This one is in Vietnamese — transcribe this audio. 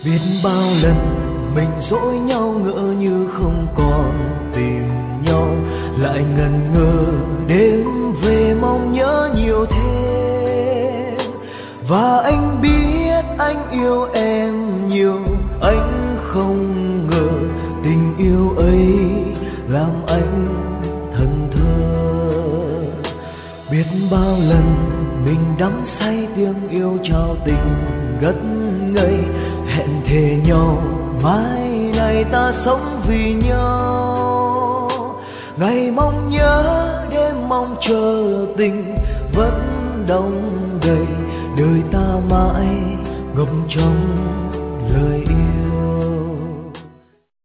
Biết bao lần mình dỗi nhau ngỡ như không còn tìm nhau, lại ngần ngơ đêm về mong nhớ nhiều thêm. Và anh biết anh yêu em nhiều, anh không ngờ tình yêu ấy làm anh thần thơ. Biết bao lần mình đắm say tiếng yêu trao tình ngất ngây, hẹn thề nhau mai này ta sống vì nhau. Ngày mong nhớ đêm mong chờ tình vẫn đong đầy, đời ta mãi ngập trong lời yêu.